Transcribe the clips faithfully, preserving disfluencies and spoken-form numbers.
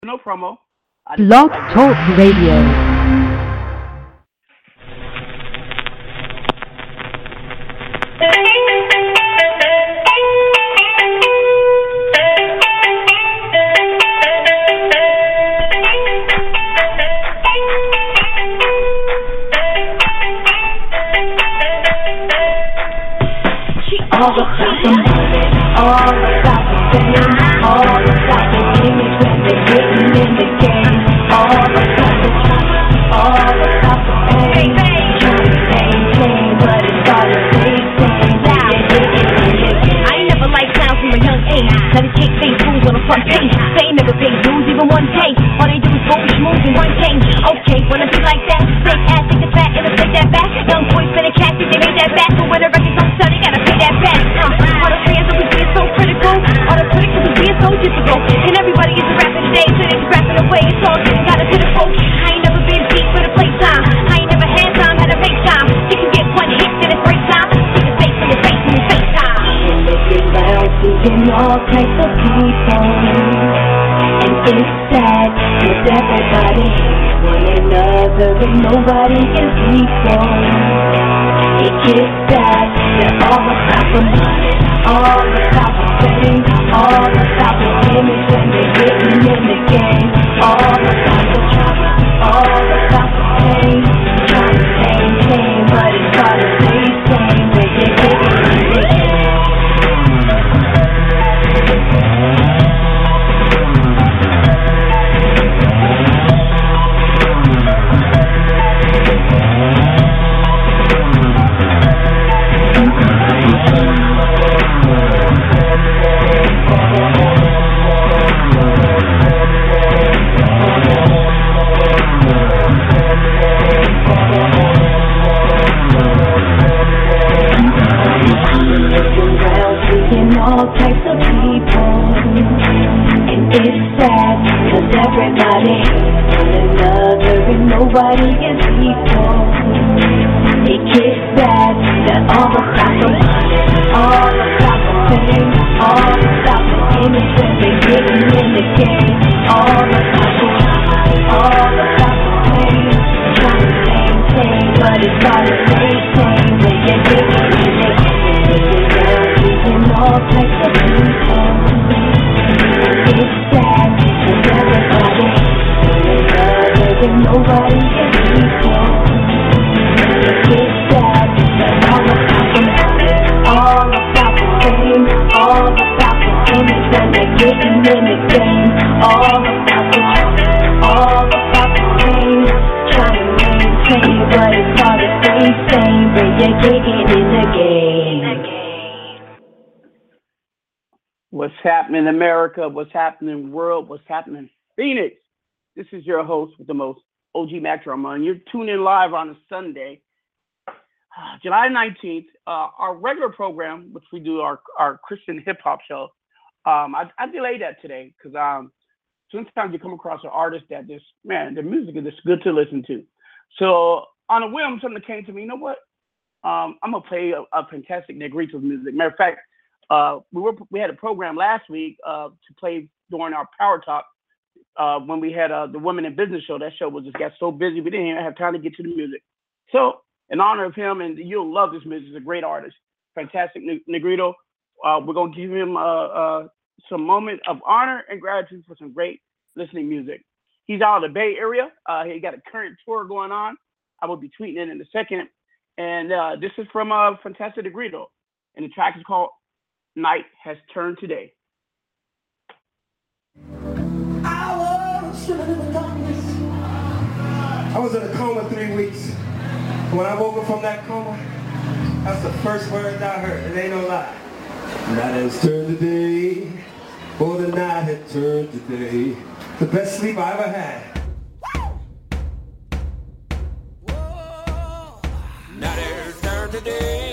No promo. I just Blog like Talk Radio. All about the money, all about the fame, all about the image when they're getting in the game. All about the drama, all about the pain. Trying to maintain, but it's all the same thing. I ain't never liked clowns from a young age. Let it take things fools on the front page. They ain't never paid dues even one day. All they do is vote, schmooze, and run change. Okay, wanna be like that? Fake ass, take the fat, illustrate that back. Young boys spinning cash, think they made that back. But when the records don't sell, they gotta pay that back. Uh, all the fans always being so critical. All the critics always being so difficult. And everybody is a rapper today, so they just rapping away. It's all getting kinda pitiful. I ain't never been deep for the playtime. I ain't never had time, had a make time. You can get one hit, then it's break time. See the face on your face when you face time. And looking around, seeing all types of people. And it's sad, cause everybody hates one another and nobody is equal. It gets sad, they're all about the money, all about the fame, all about the image when they're getting in the game. All about the drama, all about the pain. Trying to maintain, but it's all the same thing when you're getting in the game. All types of people, and it's sad, cause everybody hates one another and nobody is equal. It gets sad, they're all about the money, all about the fame, all about the image when they're getting in the game. All about the drama, all about the pain, trying to maintain, but it's all the same thing when you're getting in the game. And all types of people. It's sad, cause everybody hates one another and nobody is equal. It's sad, they're all about the money, all about the fame, all about the image when they're getting in the game. All about the drama, all about the pain, trying to maintain, but it's all the same thing when you're getting in the game. What's happening, America? What's happening, world? What's happening, Phoenix? This is your host with the most, O G Mac Drama, and you're tuning in live on a Sunday, uh, July nineteenth. Uh, our regular program, which we do, our, our Christian hip hop show, um, I, I delayed that today because um, sometimes you come across an artist that just, man, the music is just good to listen to. So on a whim, something came to me, you know what? Um, I'm going to play a, a fantastic Negrito music. Matter of fact, Uh, we were we had a program last week uh, to play during our Power Talk uh, when we had uh, the Women in Business show. That show was just got so busy we didn't even have time to get to the music. So in honor of him, and you'll love this music. He's a great artist, fantastic Negrito. Uh, we're gonna give him uh, uh, some moment of honor and gratitude for some great listening music. He's out of the Bay Area. Uh, he got a current tour going on. I will be tweeting it in a second. And uh, this is from uh, Fantastic Negrito, and the track is called Night Has Turned Today. I was shivering in the darkness. I was in a coma three weeks. When I woke up from that coma, that's the first words I heard. It ain't no lie. Night has turned today. Oh, the night had turned today. The best sleep I ever had. Whoa. Night has turned today.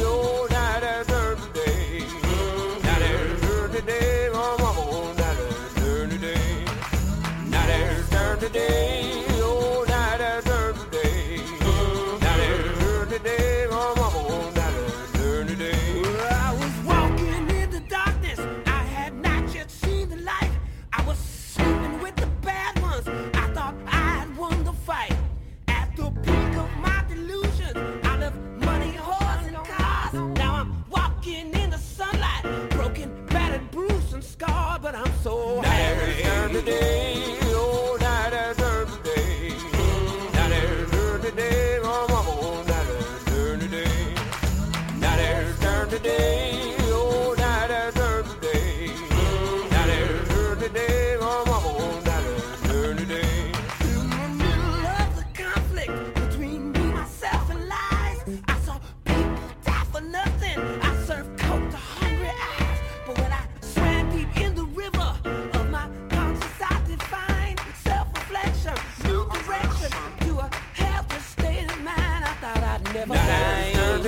Today, oh, night has turned today. Night has turned today, oh, mama, oh, night has turned today. Well, I was walking in the darkness. I had not yet seen the light. I was sleeping with the best.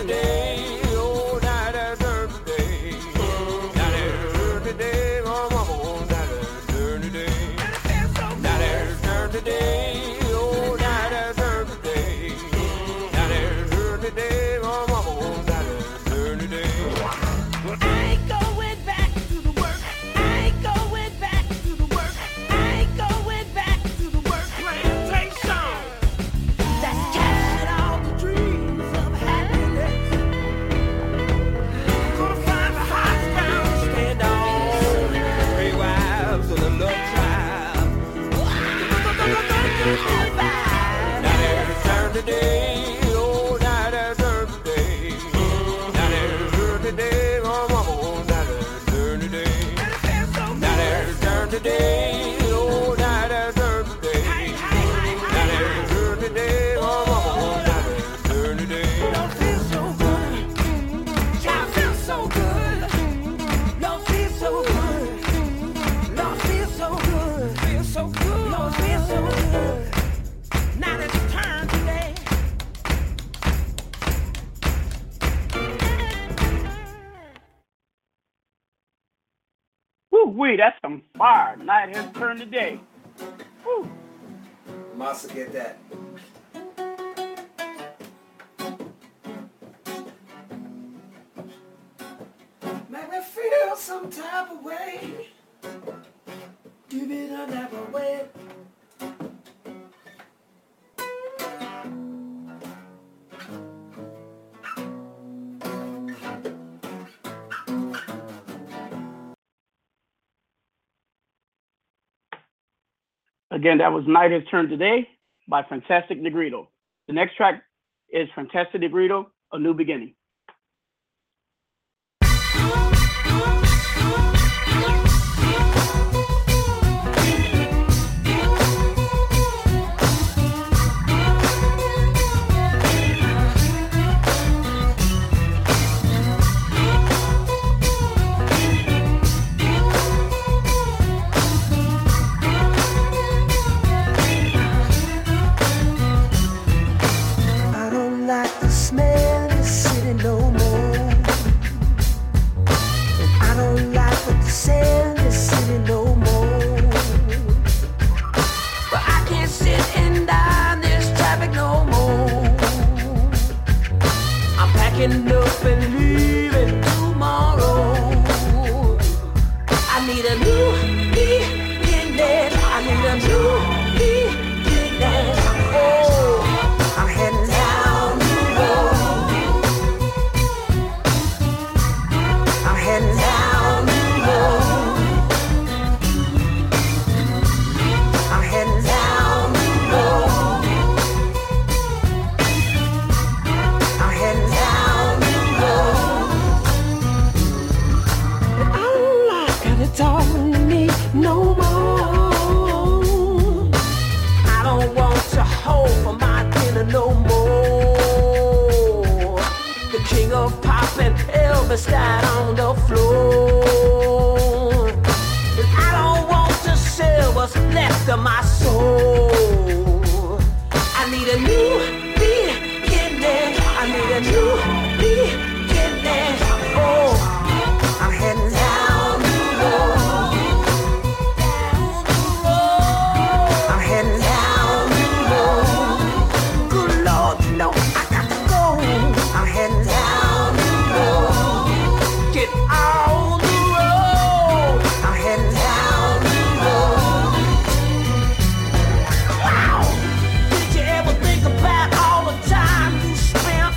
today. Oh, now there's turn today. Now there's turn today. Oh, mama, oh, now there's turn today. Now there's turn today. Oh, now there's turn today. Now there's turn today. Oh, mama, oh, now there's turn today. I ain't going back to the work. I ain't going back to the work. I ain't going back to the work. Plantation. That's casting all the dreams of happiness. Gonna find the hot ground, stand on. Three wives of the love tribe. Now there's turn today. Oh, now there's turn today. Now there's turn today. Oh, mama, oh, now there's turn today. Now there's turn today. Oh, now there's turn today. Now there's turn today. Oh, mama, oh, now there's turn today. Don't feel so good. Y'all feel so good. Don't feel so good. Don't feel so good. Feel so good. Don't feel so good. Now it's turn today. Woo wee, that's some fire. Night has turned today. Woo. Massa get that. Make me feel some type of way. Give it a type of way. Again, that was Night Has Turned Today by Fantastic Negrito. The next track is Fantastic Negrito, A New Beginning. I don't like the smell of the city no more. And I don't like what the sound of the city no more. But I can't sit and die in this traffic no more. I'm packing up and leaving tomorrow. I need a new beginning. I need a new beginning. Oh, I'm heading down the road. I'm heading down the road. I'm heading down the road. I'm heading down the road. I don't like how they talking to me no more. I don't want to hold for my dinner no more. The king of pop and Elvis died on the floor. And I don't want to sell what's left of my soul. I need a new beginning. I need a new beginning. Oh, I'm heading down the road. I'm heading down the road. Good Lord, you know I got to go. I'm heading down the road. Get on the road. I'm heading down the road. Wow! Did you ever think about all the time you spent?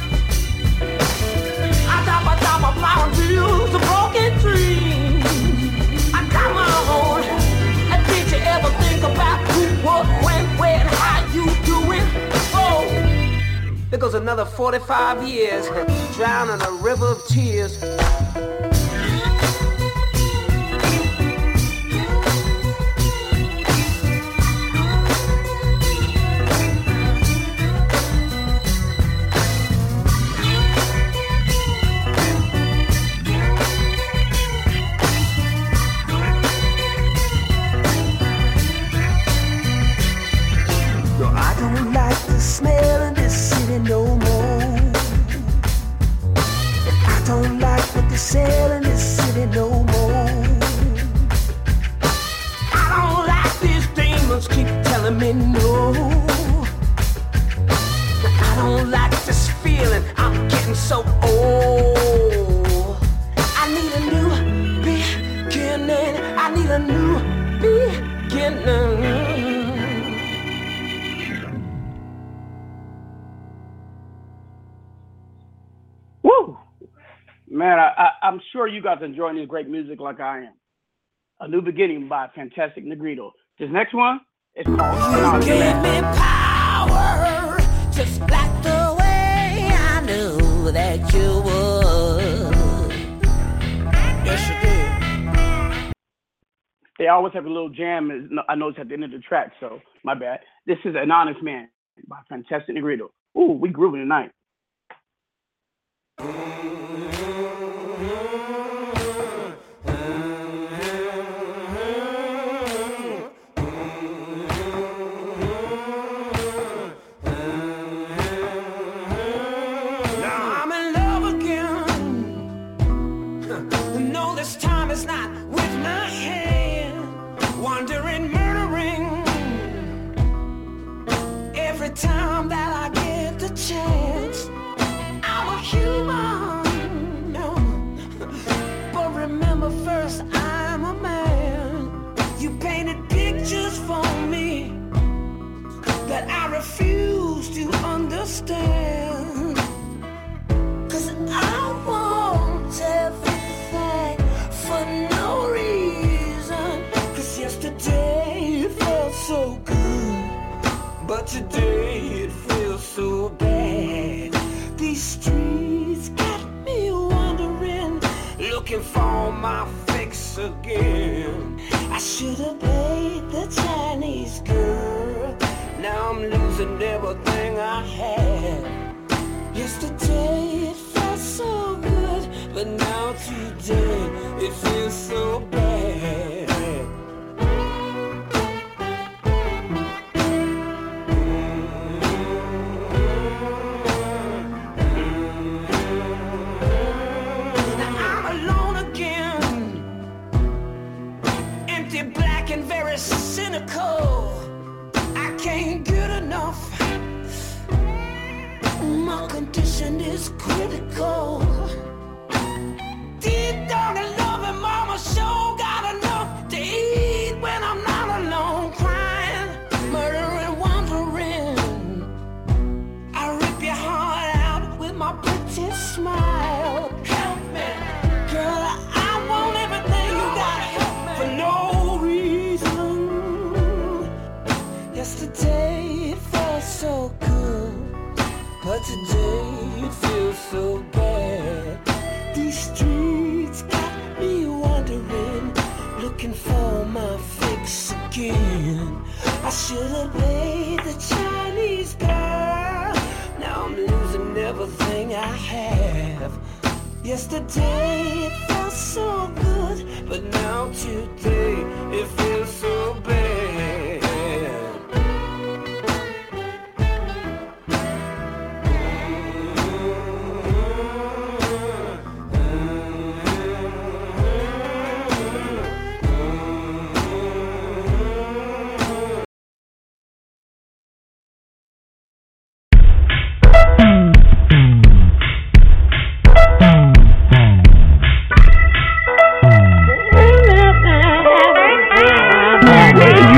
I got my time, I'm plowing fields, a broken dream. I got my own. And did you ever think about who, what, when, where, and how you doing? Oh, there goes another forty-five years, drown in a river of tears. No, I don't like the smell of this city no more. telling me no. I don't like this feeling, I'm getting so old. I need a new beginning, I need a new beginning. Woo! Man, I, I, I'm sure you guys enjoying this great music like I am. A New Beginning by Fantastic Negrito. This next one is called You gave me power, just like the way I knew that you would. Yes, you did. They always have a little jam, I noticed at the end of the track, so my bad. This is An Honest Man by Fantastic Negrito. Ooh, we grooving tonight. Time that I get the chance, I'm a human, no. But remember first, I'm a man. You painted pictures for me that I refuse to understand. Cause I want everything for no reason. Cause yesterday it felt so good, but today it feels so bad. These streets got me wandering, looking for my fix again. I should have played the Chinese girl. Now I'm losing everything I had. Yesterday it felt so good, but now today it feels so bad. Cynical, I can't get enough. My condition is critical. Deep down in love and mama sure got enough to eat when I'm not alone, crying, murdering, wandering. I rip your heart out with my pretty smile. Help me, girl, I want everything you got for no reason. Yesterday it felt so good, but today it feels so bad. These streets got me wandering, looking for my fix again. I should have played the Chinese girl. Now I'm losing everything I have. Yesterday it felt so good, but now today it feels so bad. Where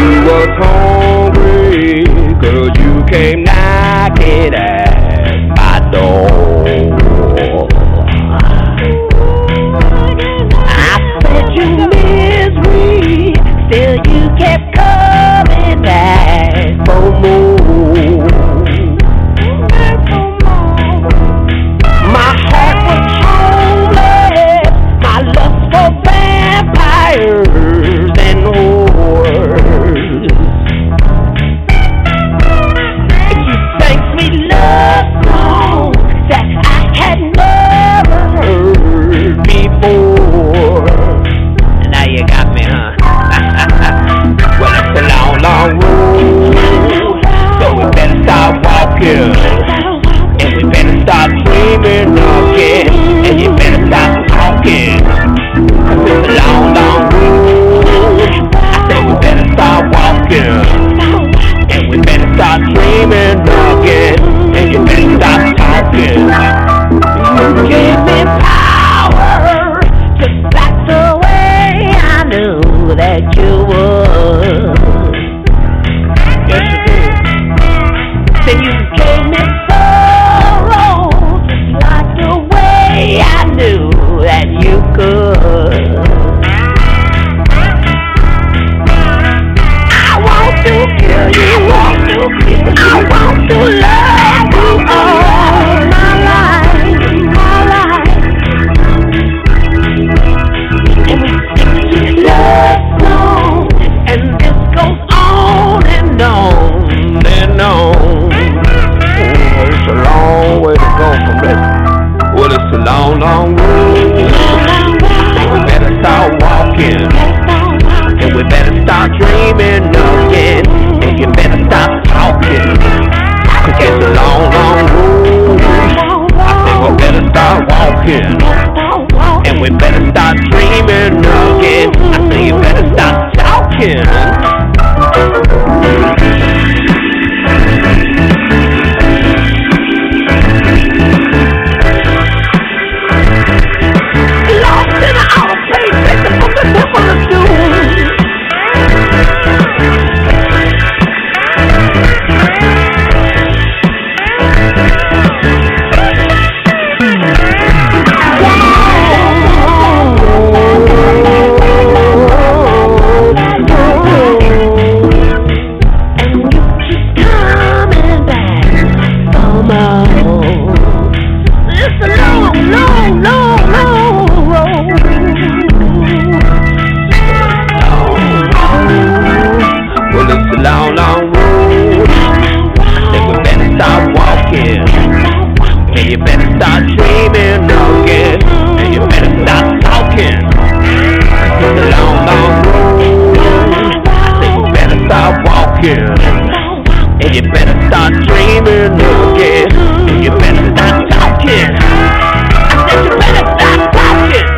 again. And you better start dreaming again. And you better start talking. I said you better start talking.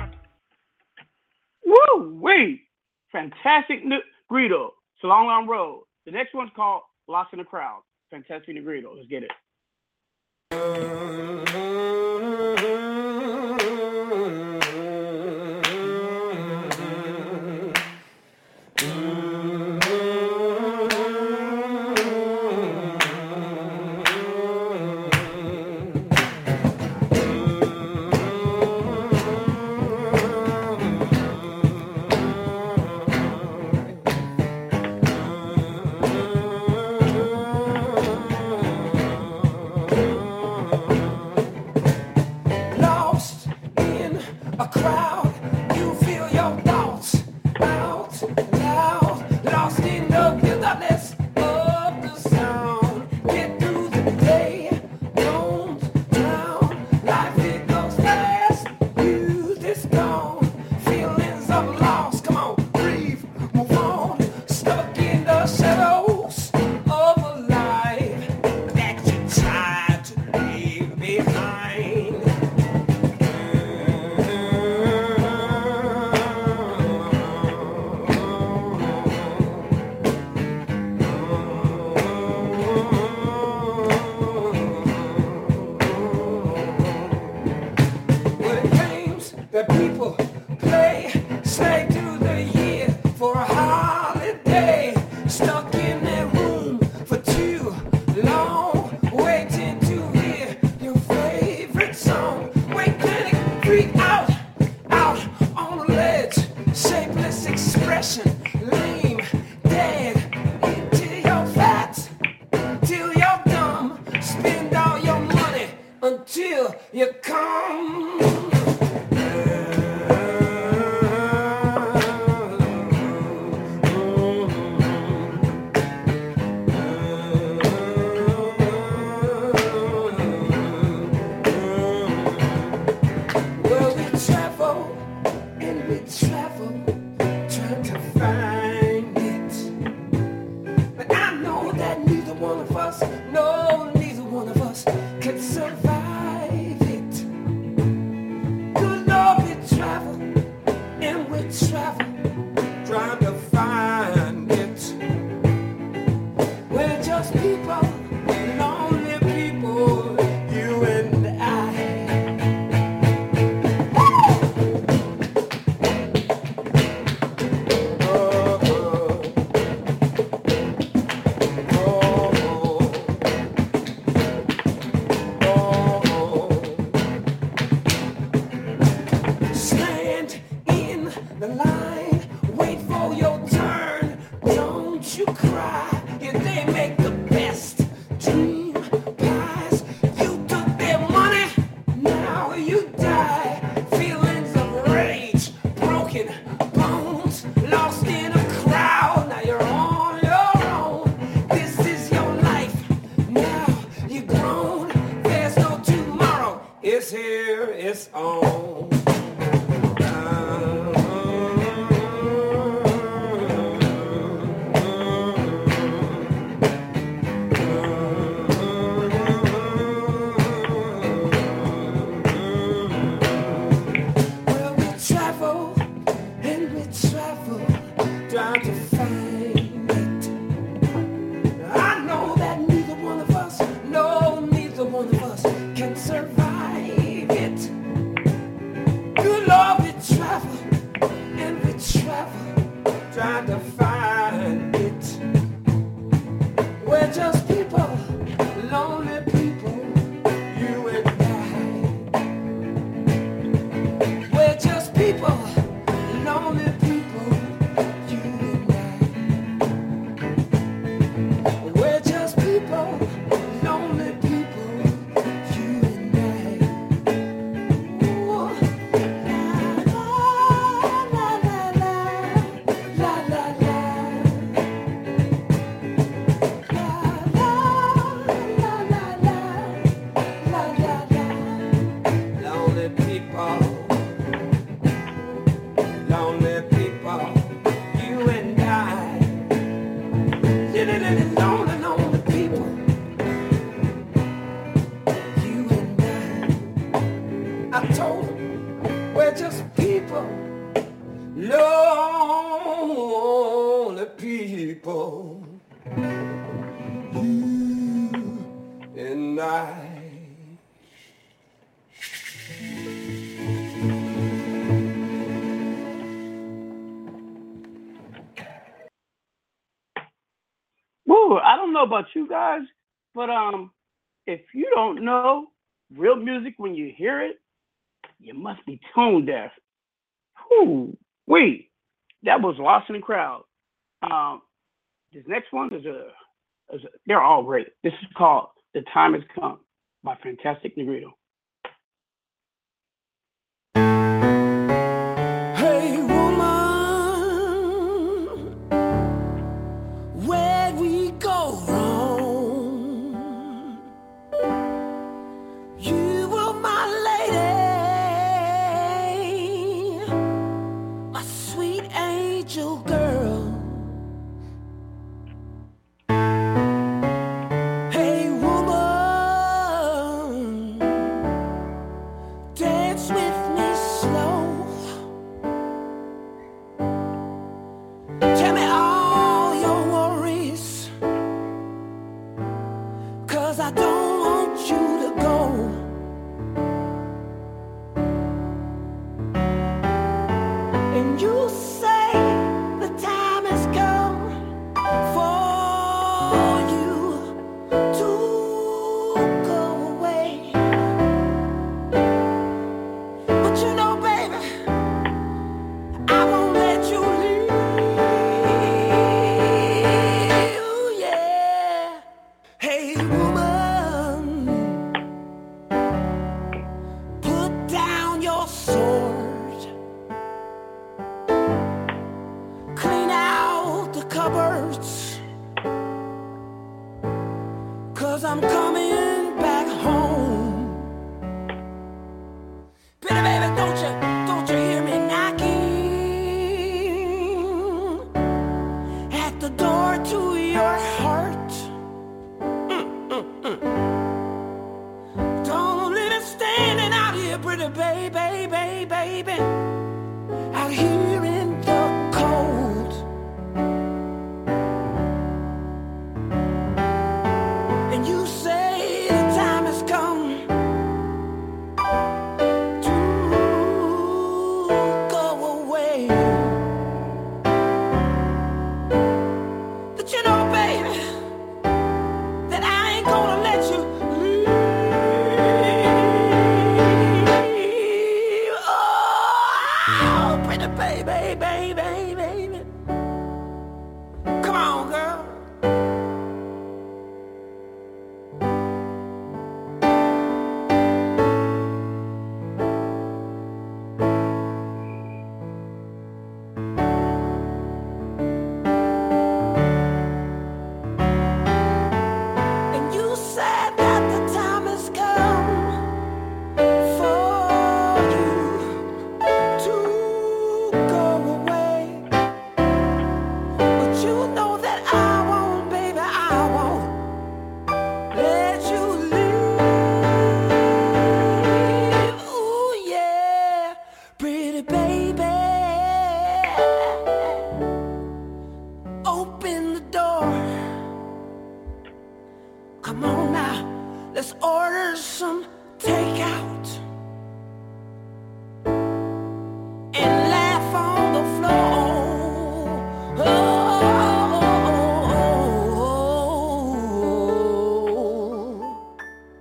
Woo wee! Fantastic Negrito, It's a long, long road. The next one's called Lost in the Crowd. Fantastic Negrito. Let's get it. pretty little lonely, lonely people. You and I, I told them we're just people, lonely people. You and I. Woo, I don't know about you guys, but um, if you don't know real music when you hear it, you must be tone deaf. Whoo, wait, that was Lost in the Crowd. Um, this next one is a, is a, they're all great. This is called "The Time Has Come" by Fantastic Negrito. Hey woman, where we go wrong? You were my lady, my sweet angel girl. Hey woman, dance with me slow. Tell me all your worries, 'cause I don't want you to go. And you say the time has come for you to go away. But you know, baby, I won't let you leave. Yeah. Hey woman, put down your sword, clean out the cupboards, 'cause I'm coming back home. Pretty baby, don't you, don't you hear me knocking at the door to your heart? Don't leave me standing out here, pretty baby, baby, baby, out here in the cold. And you say the time has come to go away. But you know, baby, that I ain't gonna let you leave. Oh, pretty baby, baby, baby. Come on, girl. And you said that the time has come for you to go away. But you know that I won't, baby, I won't let you leave. Ooh, yeah, pretty baby, open the door. Come on now, let's order some takeout and laugh on the floor. Oh.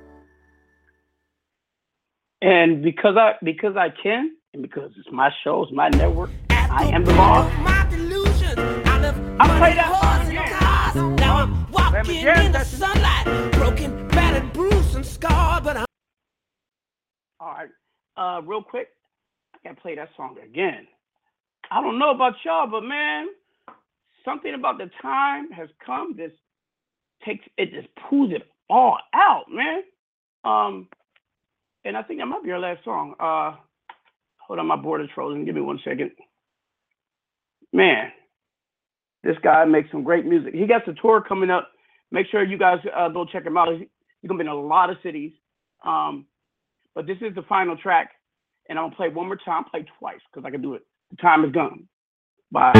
And because I because I can, and because it's my show, it's my network, I am the boss. My delusion, I left I money, play that horse, song and again. cars. Now I'm walking Grandma Jen, in the that's it. sunlight, broken, battered, bruised, and scarred, but I'm All right, uh, real quick, I gotta play that song again. I don't know about y'all, but man, something about the time has come. This takes it just pulls it all out, man. Um, and I think that might be our last song. Uh, hold on, my board is frozen. Give me one second. Man, This guy makes some great music. He got a tour coming up. Make sure you guys uh, go check him out. He's, he's gonna be in a lot of cities. Um, but this is the final track, and I'm gonna play one more time. Play twice because I can do it. The time is gone. Bye.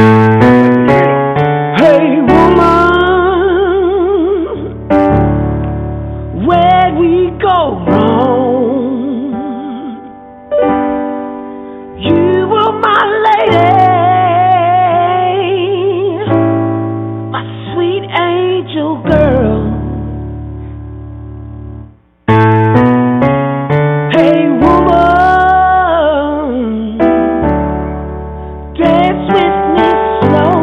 Hey woman, where'd we go wrong? You were my lady, my sweet angel girl. Hey woman, dance with me slow.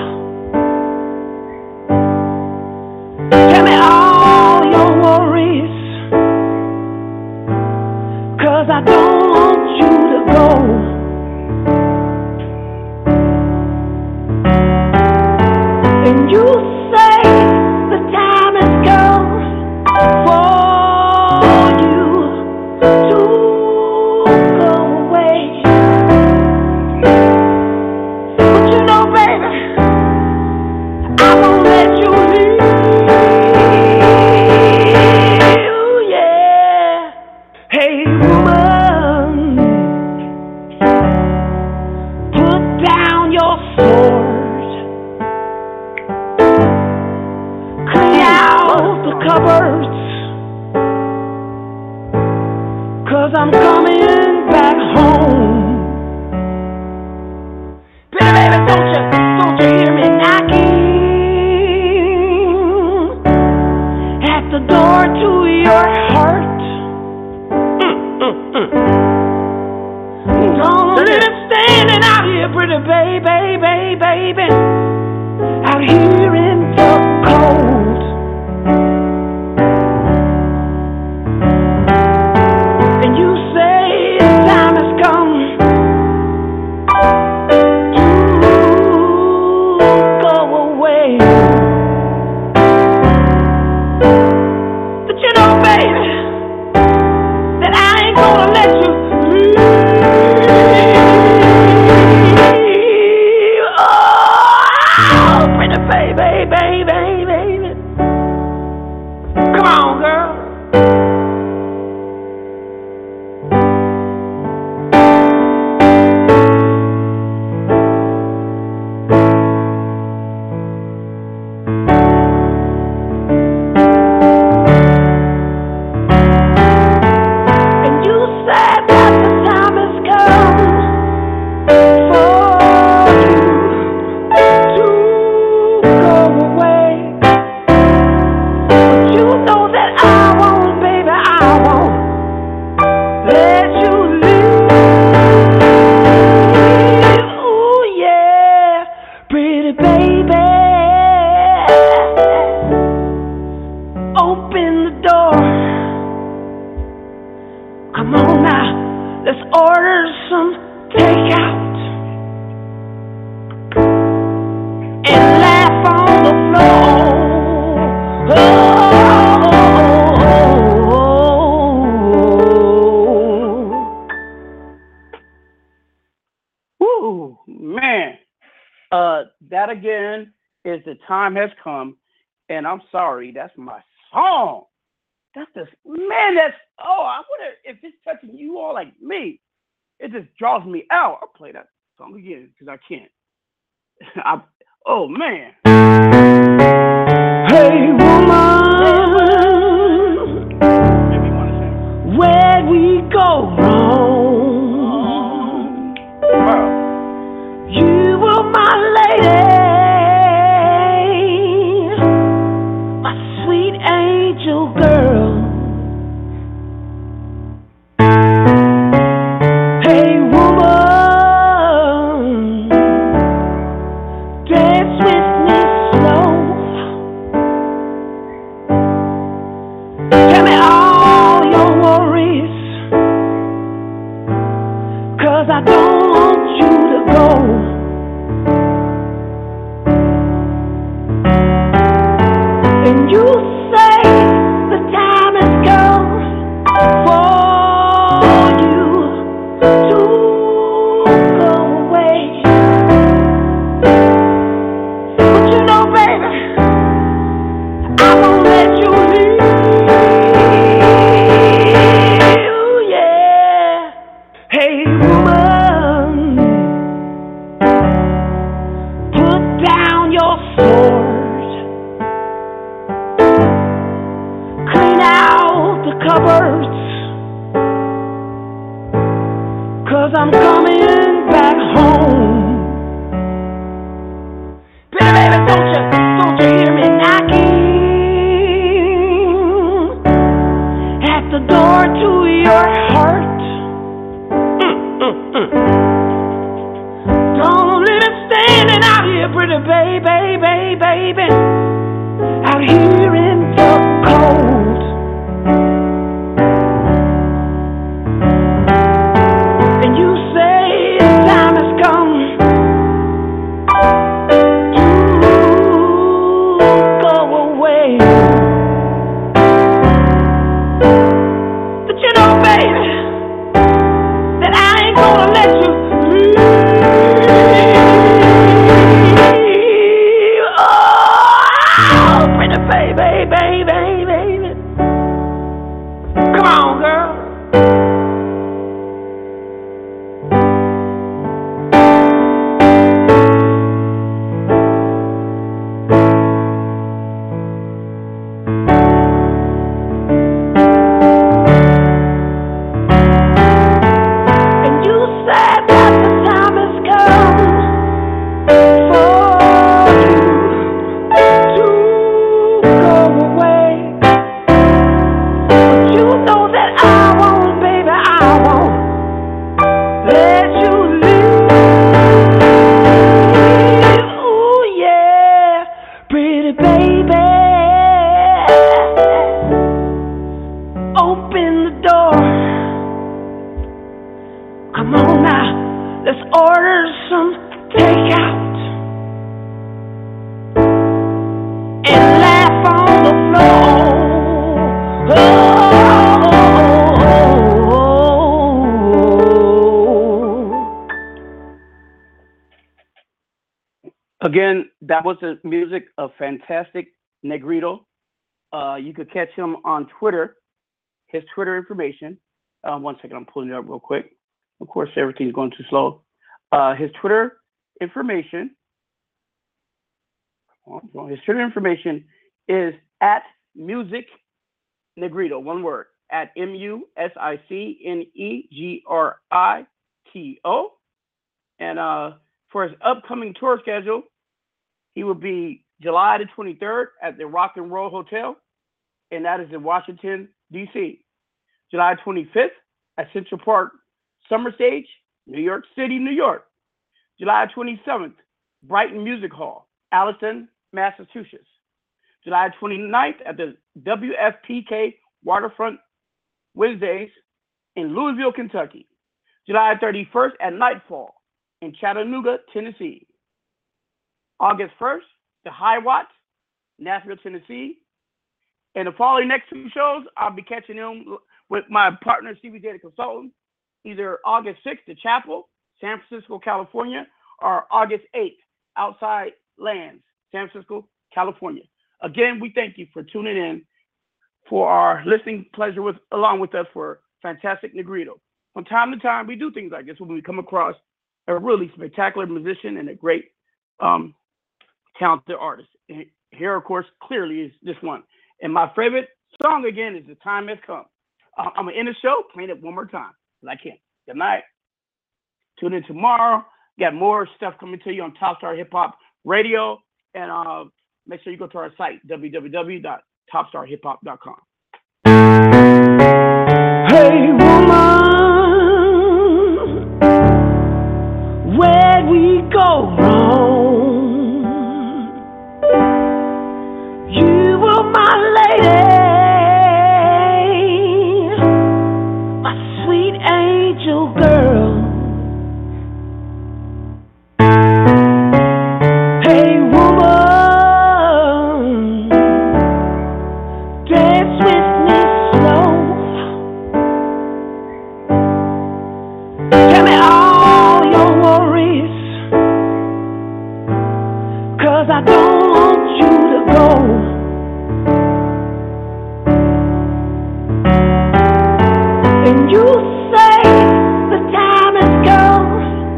Tell me all your worries, 'cause I don't want you to go. And you say the time has come for you to go away. But you know, baby, I won't let you leave. Yeah. Hey woman, put down your sword, clean out the cupboards, 'cause I'm coming back home. Baby, baby, don't you, don't you hear me knocking at the door to your heart? Mm, mm, mm. Don't leave it standing out here, pretty baby, baby, baby, out here in the cold. And you say the time has come to go away. But you know, baby, that I ain't gonna let you leave. Oh, pretty baby, baby, baby. Come on, girl. And you said that the time has come for you to go away. But you know that I won't, baby, I won't let you leave. Ooh, yeah, pretty baby. Open the door. Come on now, let's order some takeout and laugh on the floor. Oh. Woo, man. Uh, that again is The Time Has Come, and I'm sorry, that's my song. That's just, man, that's, oh, I wonder if it's touching you all like me. It just draws me out. I'll play that song again, because I can't. I, oh, man. Hey woman, Maybe you want to sing. where'd we go wrong? Bro, You were my lady, my sweet angel girl. Hey woman, dance with me slow. Tell me all your worries, 'cause I don't want you to go. And you say the time has come for you to go away. But the cupboards, 'cause I'm coming back home. Baby, baby, don't you, don't you hear me knocking at the door to your heart? Mm, mm, mm. Don't leave it standing out here, pretty baby, baby, baby, out here in the cold. And you say the time has come to go away. But you know, baby, that I ain't gonna let you leave. Oh, pretty baby, baby, baby. Come on, girl. And you said that the time has come for you to go away. But you know that I won't, baby, I won't let you leave. Ooh, yeah, pretty baby. Open the door. Come on now, let's order some takeout and laugh on the floor. Oh. Again, that was the music of Fantastic Negrito. Uh, you could catch him on Twitter. His Twitter information. Uh, one second, I'm pulling it up real quick. Of course, everything's going too slow. Uh, his Twitter information. oh, His Twitter information is at Music Negrito. One word. At M U S I C N E G R I T O. And uh, for his upcoming tour schedule, he will be July the twenty-third at the Rock and Roll Hotel, and that is in Washington, D C July twenty-fifth at Central Park Summer Stage, New York City, New York. July twenty-seventh, Brighton Music Hall, Allston, Massachusetts. July twenty-ninth at the W F P K Waterfront Wednesdays in Louisville, Kentucky. July thirty-first at Nightfall in Chattanooga, Tennessee. August first, the High Watts, Nashville, Tennessee. And the following next two shows, I'll be catching them with my partner, Stevie J, the consultant, either August sixth, the Chapel, San Francisco, California, or August eighth, Outside Lands, San Francisco, California. Again, we thank you for tuning in for our listening pleasure with along with us for Fantastic Negrito. From time to time, we do things like this when we come across a really spectacular musician and a great um, talented artist. And here, of course, clearly is this one. And my favorite song, again, is The Time Has Come. Uh, I'm going to end the show playing it one more time, because I can. Good night. Tune in tomorrow. Got more stuff coming to you on Top Star Hip Hop Radio. And uh, make sure you go to our site, w w w dot top star hip hop dot com. Hey woman, where'd we go wrong? You were my lady, my sweet angel girl. Hey woman, dance with me slow. Tell me all your worries, 'cause I don't want you to go. And you say the time has come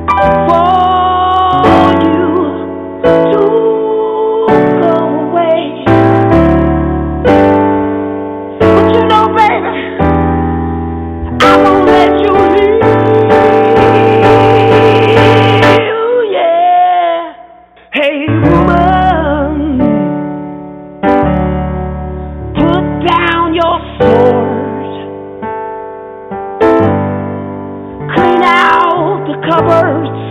for you to go away. But you know, baby, sword. Clean out the cupboards,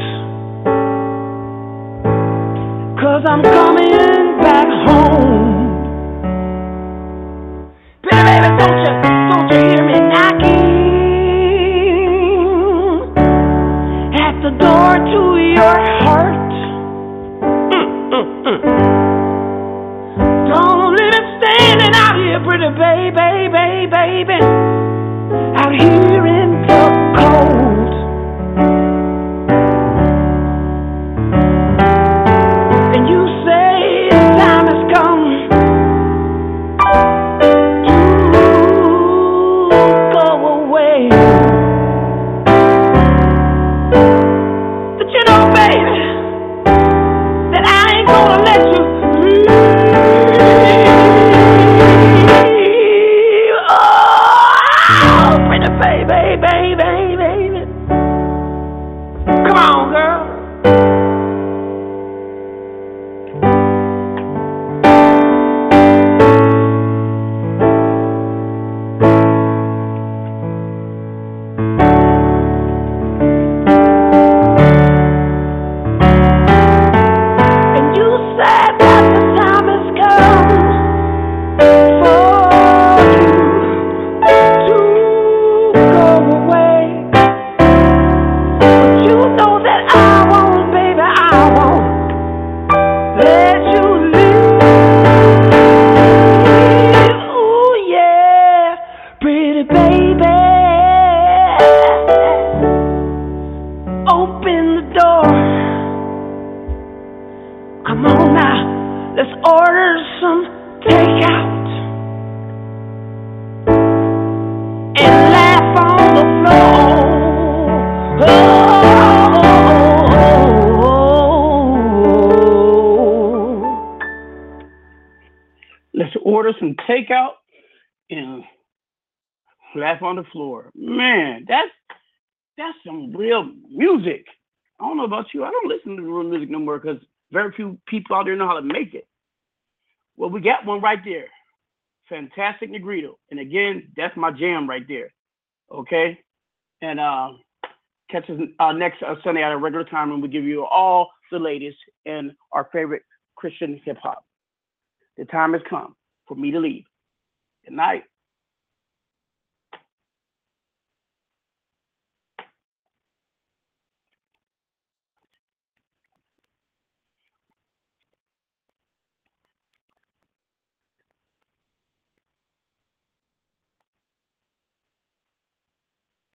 'cause I'm coming back home. Baby, baby, don't you, don't you hear me knocking at the door to your heart? Mm, mm, mm. Don't leave it standing out here, pretty baby, baby, baby, out here in the cold. And you say the time has come to go away. But you know, baby, that I ain't gonna let you leave. Oh, pretty baby, baby, baby. Come on, girl. And you said that the time has come for you to go away. But you know that I won't, baby, I won't let you leave. Ooh, yeah, pretty baby. Open the door. Come on now, let's order some takeout and laugh on the floor. Oh. Let's order some takeout and laugh on the floor. Man, that's that's some real music. I don't know about you. I don't listen to real music no more because very few people out there know how to make it. Well, we got one right there. Fantastic Negrito. And again, that's my jam right there. Okay? And uh, catch us uh, next uh, Sunday at a regular time when we give you all the latest in our favorite Christian hip hop. The time has come for me to leave. Good night.